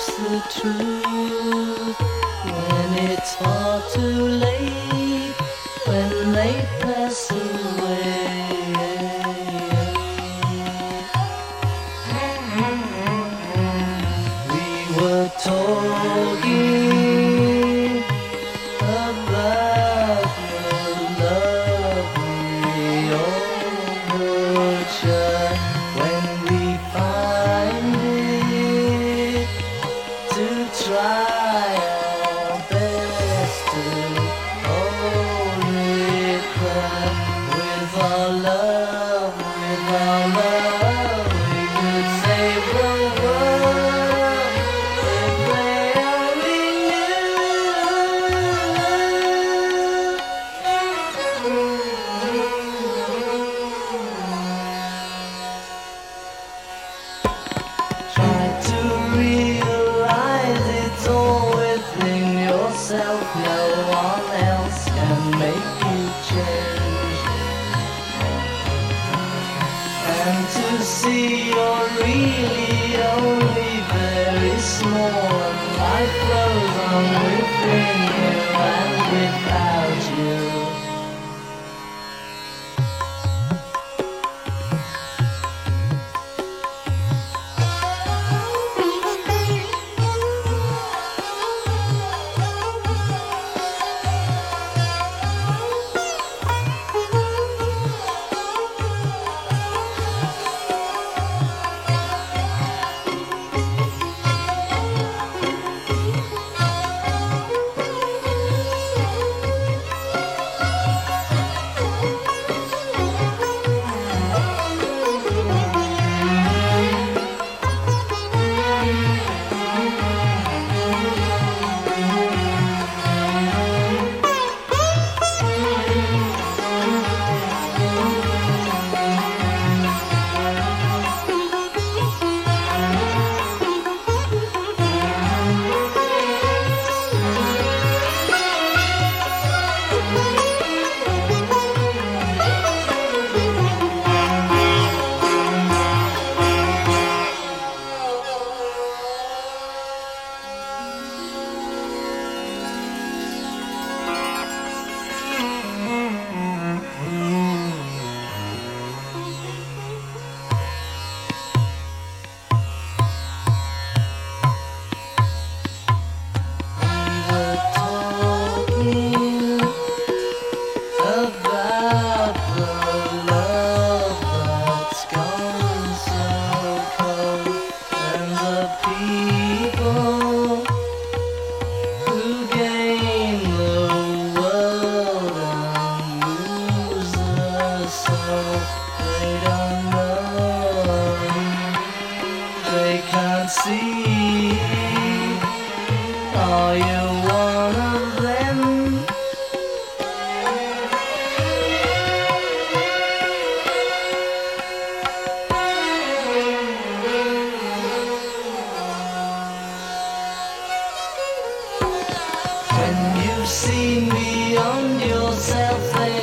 keeps the truth when it's far too late, when they pass away. We were talking about the lovely overture when we find it to try our best to hold it back with our love, we could save the world if they only try to realize it's all within yourself. No one else can make you change. And to see you're really only very small, and life goes on within you and without you. About the love that's gone so cold, and the people who gain the world and lose their soul. They don't know, they can't see. Are you one of them? When you've seen beyond yourself, they